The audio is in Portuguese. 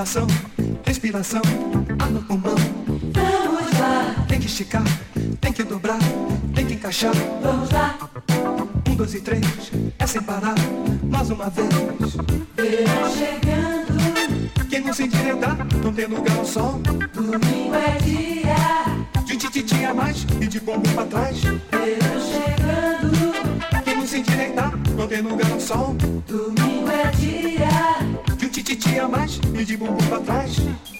Circulação, respiração, ar no pulmão. Vamos lá. Tem que esticar, tem que dobrar, tem que encaixar. Vamos lá. 1, 2 e 3, é sem parar, mais uma vez. Verão chegando. Quem não se endireitar, não tem lugar ao sol. Domingo é dia de tititi a mais e de bumbum pra trás. Verão chegando. Quem não se endireitar, não tem lugar ao sol. Domingo é dia de tititi a mais e de bumbum pra trás.